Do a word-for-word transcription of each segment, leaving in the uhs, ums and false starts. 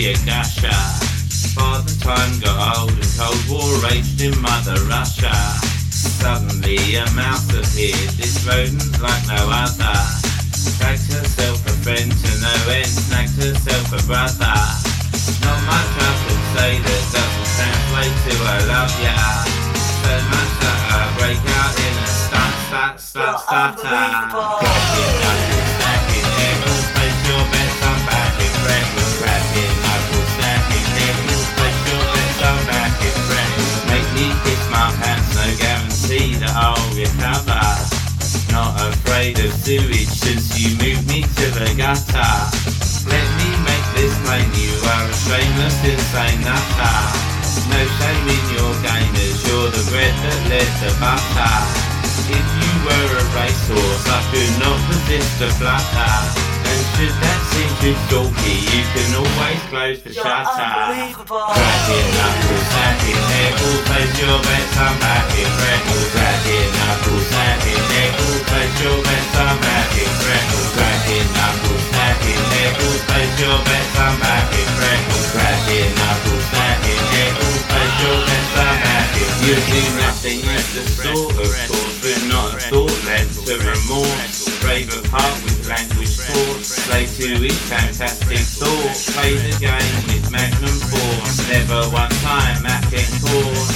a gusher. Father time got old and Cold War raged in Mother Russia. Suddenly a mouse appeared, this rodent like no other. Dragged herself a friend to no end, snagged herself a brother. Not much I can say that doesn't translate to I love ya. So much that I break out in a stut, stut, stut, stutter. Cracking knuckles, stacking nickels, place your bets, I'm back in freckles. Cracking knuckles, stacking nickels, place your bets, I'm back in freckles. Make me kiss my pants, no guarantee that I'll recover. Not afraid of sewage since you moved me to the gutter. Let me make this plain, you are a shameless, insane nutter. No shame in your gainers, you're the bread that led to butter. If you were a racehorse, I could not resist the flutter. And should that seem too stalky, you can always close the shutter. Cracking knuckles, sacking nickels, place your bets, I'm back in freckles. Cracking knuckles, sacking nickels, place your bets, I'm back in freckles. Cracking knuckles, sacking nickels, place your bets, I'm back in freckles. Cracking knuckles, sacking nickels, place your bets, I'm back in freckles. You do nothing left the sort of course, but not a thought led to remorse. Brave of heart with language force, slay to each fantastic thought. Play the game with magnum force, never one time acting course.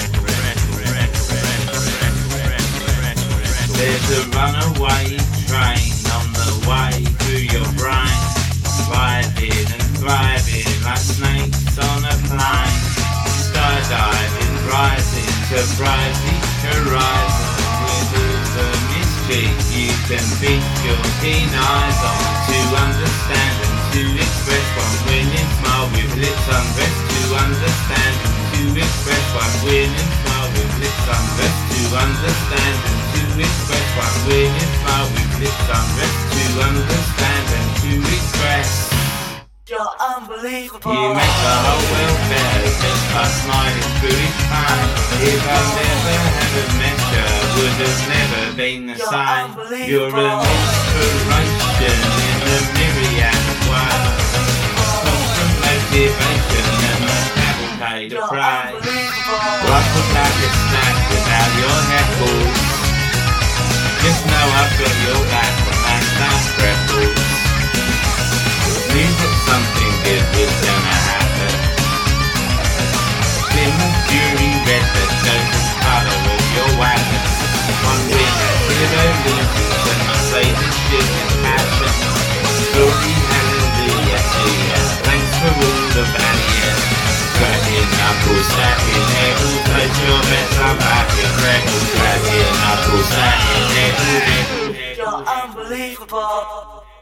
There's a runaway train on the way through your brain, riding and thriving like snakes on a plane. Skydiving, rising to bright each horizon. With the mischief you can feast your keen eyes on. To understand and to express one winning smile with lips undressed. To understand and to express one winning smile with lips undressed. To understand and to express one winning smile with lips undressed. To understand and to express. You're unbelievable. You make the whole world better just by smiling through each time. If I never had a measure, would have never been the You're same. You're unbelievable. an inspiration in a myriad of ways. Constant motivation and a cavalcade of You're praise. unbelievable. I could like a snack without your heckles. Just know I've got your back when that stuff freckles. Knew that something good was gonna happen. Slim fury red, the chosen colour of your wagon. One winner, zero losers, and I say this shit in passion. Glory, hallelujah, yeah. Thanks for all the barriers. Cracking knuckles, stacking nickels, place your bets, I'm back in freckles. Cracking knuckles, stacking nickels. You're unbelievable.